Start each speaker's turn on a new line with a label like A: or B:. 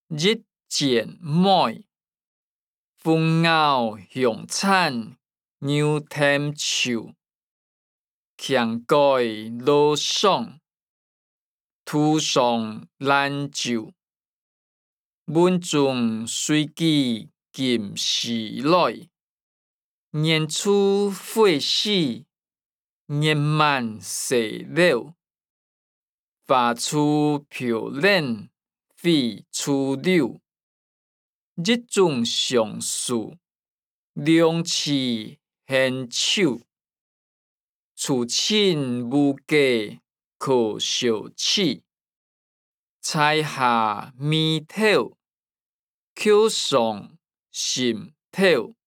A: 日渐美，风傲向产牛添树，强盖路爽，土上烂酒，文中随机金时来，年初会死，年满细了，花出飘零，飞出柳，日中上树，两翅牵手，厝亲无家可小起，菜下米头，口上心头。